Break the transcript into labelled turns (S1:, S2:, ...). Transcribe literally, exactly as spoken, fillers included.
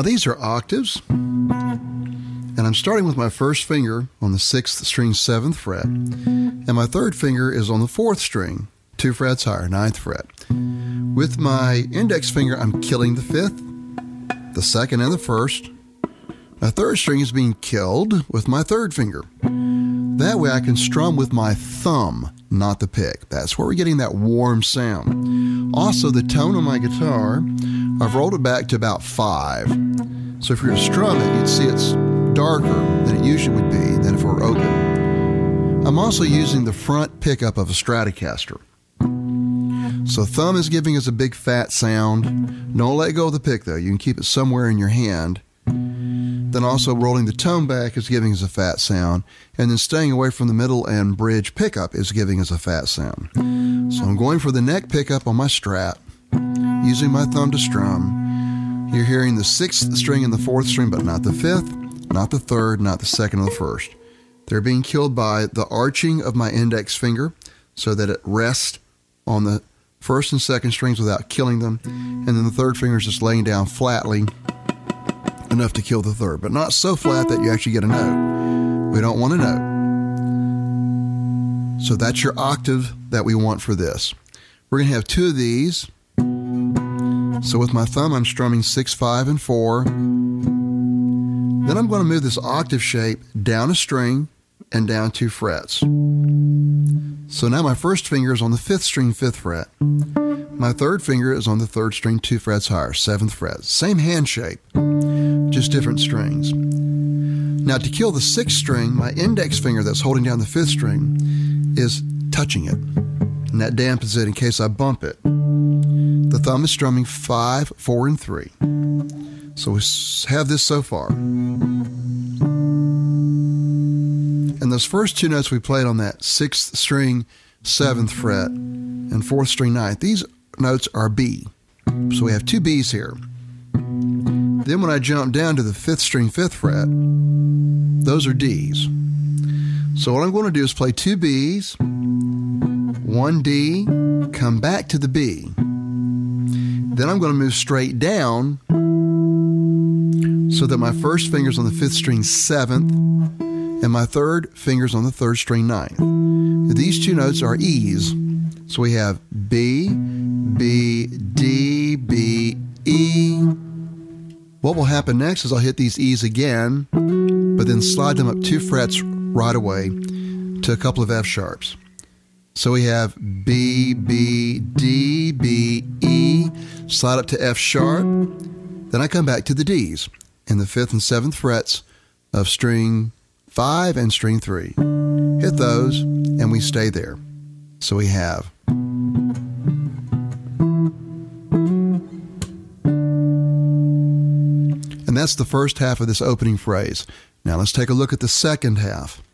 S1: these are octaves, and I'm starting with my first finger on the sixth string, seventh fret, and my third finger is on the fourth string, two frets higher, ninth fret. With my index finger, I'm killing the fifth, the second, and the first. My third string is being killed with my third finger. That way I can strum with my thumb, not the pick. That's where we're getting that warm sound. Also, the tone on my guitar, I've rolled it back to about five. So if you were to strum it, you'd see it's darker than it usually would be than if it were open. I'm also using the front pickup of a Stratocaster. So thumb is giving us a big fat sound. Don't let go of the pick though. You can keep it somewhere in your hand. Then also rolling the tone back is giving us a fat sound. And then staying away from the middle and bridge pickup is giving us a fat sound. So I'm going for the neck pickup on my Strat, using my thumb to strum. You're hearing the sixth string and the fourth string, but not the fifth, not the third, not the second or the first. They're being killed by the arching of my index finger so that it rests on the first and second strings without killing them. And then the third finger is just laying down flatly enough to kill the third, but not so flat that you actually get a note. We don't want a note. So that's your octave that we want for this. We're going to have two of these. So with my thumb, I'm strumming six, five, and four. Then I'm going to move this octave shape down a string and down two frets. So now my first finger is on the fifth string, fifth fret. My third finger is on the third string, two frets higher, seventh fret. Same hand shape, just different strings. Now to kill the sixth string, my index finger that's holding down the fifth string is touching it. And that dampens it in case I bump it. The thumb is strumming five, four, and three. So we have this so far. And those first two notes we played on that sixth string, seventh fret, and fourth string, ninth, these notes are B. So we have two B's here. Then when I jump down to the fifth string, fifth fret, those are D's. So what I'm going to do is play two B's, one D, come back to the B. Then I'm going to move straight down so that my first finger's on the fifth string, seventh, and my third finger's on the third string, ninth. These two notes are E's. So we have B, B, D, B, E. What will happen next is I'll hit these E's again, but then slide them up two frets right away to a couple of F sharps. So we have B, B, D, B, E, slide up to F sharp. Then I come back to the D's in the fifth and seventh frets of string five and string three. Hit those and we stay there. So we have and that's the first half of this opening phrase. Now let's take a look at the second half.